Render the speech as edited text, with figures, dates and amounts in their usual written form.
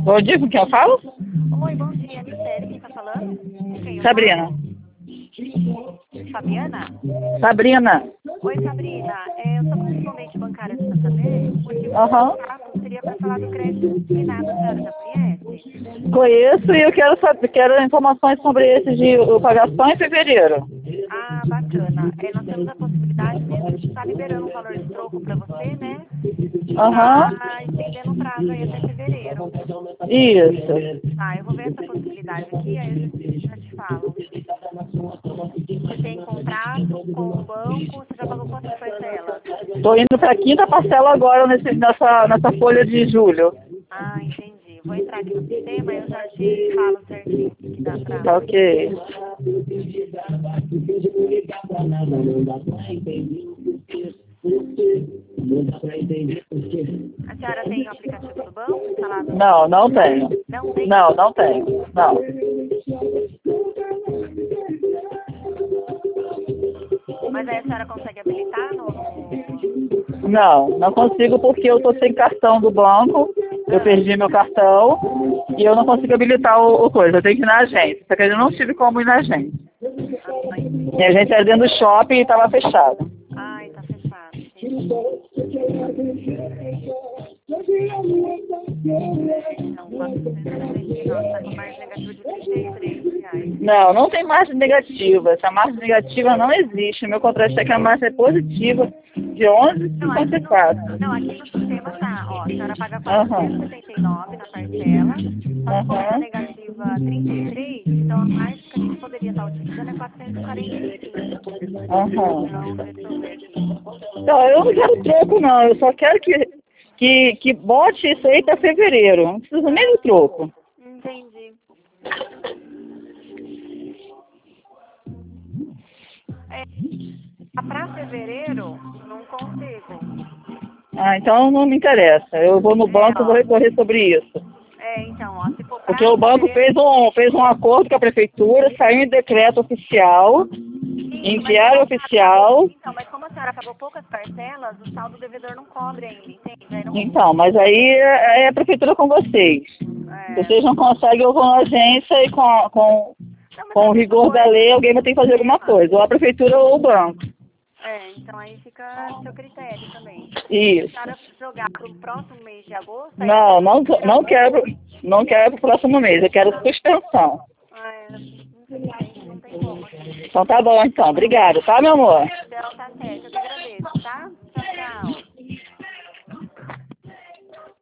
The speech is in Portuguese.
Bom dia, com quem eu falo? Oi, bom dia, Mistério. Quem tá falando? Com quem eu Sabrina. falo? Fabiana? Sabrina. Oi, Sabrina. Eu sou correspondente bancária do Santander. O motivo do Aham. contato seria para falar do crédito discriminado. A senhora já conhece? Conheço e eu quero saber, quero informações sobre esse de eu pagar só em fevereiro. Ah, bacana. Nós temos a possibilidade mesmo de estar liberando um valor de troco para você, né? Aham. Tá estendendo o prazo aí até fevereiro. Isso. Tá, eu vou ver essa possibilidade aqui, aí eu já te falo. Você tem contrato com o banco, você já pagou quantas parcelas? Tô indo para a quinta parcela agora nessa folha de julho. Ah, entendi. Vou entrar aqui no sistema e eu já te falo certinho o que dá pra... Tá ok. A senhora tem o aplicativo do banco instalado? Não, não tenho. Não tem? Não, não tenho. Não. Mas aí a senhora consegue habilitar no... Não, não consigo porque eu tô sem cartão do banco. Eu perdi meu cartão e eu não consigo habilitar o coisa. Eu tenho que ir na agência. Só que eu não tive como ir na agência. E a agência era dentro do shopping e estava fechada. Ai, tá fechado. Não, 469, tá com margem negativa de R$ 33. Não, não tem margem negativa. Essa margem negativa não existe. Meu contrato é que a margem é positiva de Não, aqui 11,54. não, aqui no sistema tá, ó, a senhora paga Aham. 479 na parcela, só que como tá Aham. negativa 33, então a margem que a gente poderia estar utilizando é 445. Aham. Então, deixa eu ver aqui. Não, eu não quero troco, não. Eu só quero que bote isso aí até fevereiro. Não preciso nem do troco. Entendi. Pra fevereiro, não consigo. Ah, então não me interessa. Eu vou no banco e vou recorrer sobre isso. Então, ó, se for pra Porque o banco fevereiro... fez um acordo com a prefeitura, saiu em decreto oficial, em diário oficial. Então, mas como a senhora pagou poucas parcelas, o saldo devedor não cobre ainda, entende? Aí não... Então, mas aí é a prefeitura com vocês. Vocês não conseguem, eu vou na agência e com o rigor da lei, alguém vai ter que fazer alguma coisa. Ou a prefeitura ou o banco. Então aí fica a seu critério também. Isso. Se a senhora jogar pro próximo mês de agosto... Não quero pro próximo mês, eu quero suspensão. Infelizmente não tem como. Então tá bom, então. Obrigada, tá, meu amor? Então tá certo, eu que agradeço, tá?